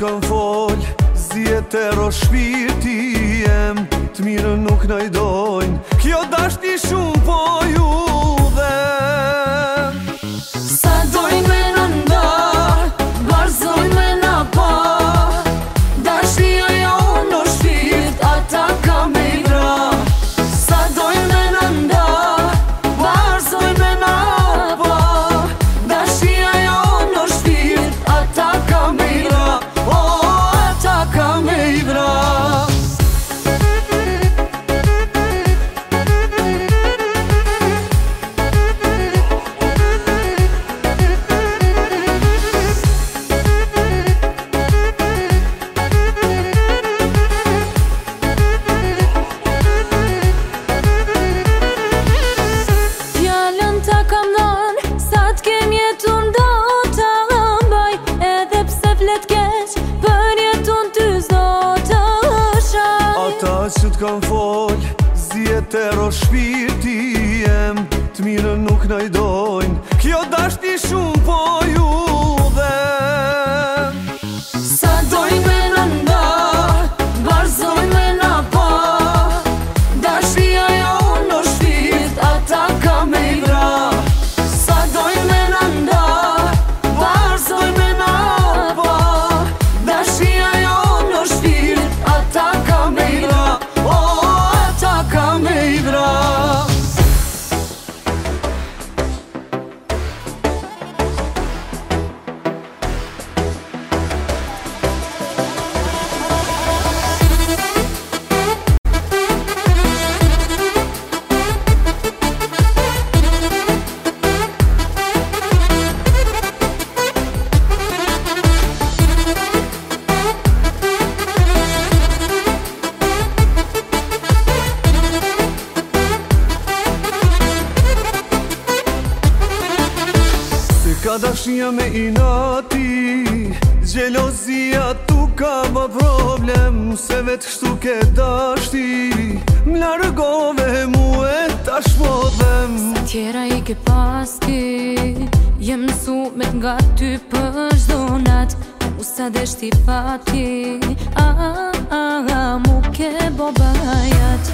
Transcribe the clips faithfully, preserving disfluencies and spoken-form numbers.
t'kam fol, zjet e ro shpirti jem, t'mirën nuk në i dojnë, kjo dashni shumë po ju dhe. Sa dojnë me në nda, barzojnë me në pa, dashnia jo në shpirt, ata ka me i vra. Sa dojnë me në nda, barzojnë me në pa, dashnia jo në shpirt, ata ka me i vra. O, ata ka me i vra. Që t'kam fol, zjet e ro shpirti jem, t'mirën nuk në i dojnë, kjo dashni shumë po ju dhe. Sa dojnë me në nda, barzojnë me në pa, dashnia jo në shpirt, ata ka me i vra. Sa dojnë me në nda, barzojnë me në pa, dashnia jo në shpirt, ata ka me i vra. Ka me i vra. Ka dashnia me inati, gjelozia tu ka ma problem, se vetë kështu ke dashti, m'largove mu e tash po dhem. Sa tjera i ke pasti, jem mësu me t'nga ty për çdo nat, mu sa deshti pati, a, a, a, mu ke bo bajat.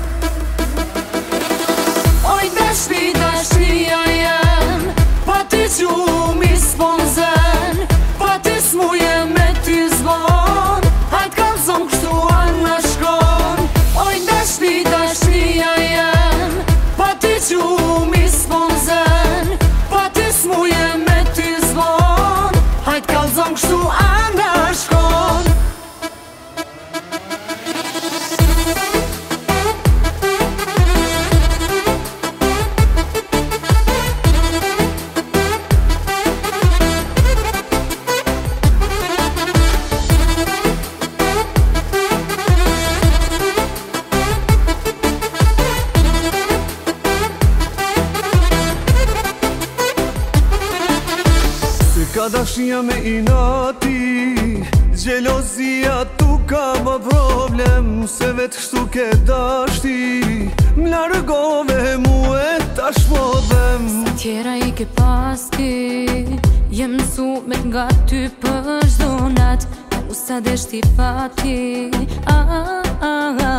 Oj dashni, dashnia jem, pa ty që mi s'pon zen, pa ty s'muje me ty zvon, hajt kalzon kështu anë shkon. Oj dashni, dashnia jem, pa ty që mi s'pon zen, pa ty s'muje me ty zvon, hajt kalzon kështu anë shkon. Ka dashnia me inati, gjelozia tu ka ma problem, se vetë kështu ke dashti, m'largove mu e tash po dhem. Sa tjera i ke pasti, jem mësu me t'nga ty për çdo nat, mu sa deshti pati, a, a, a,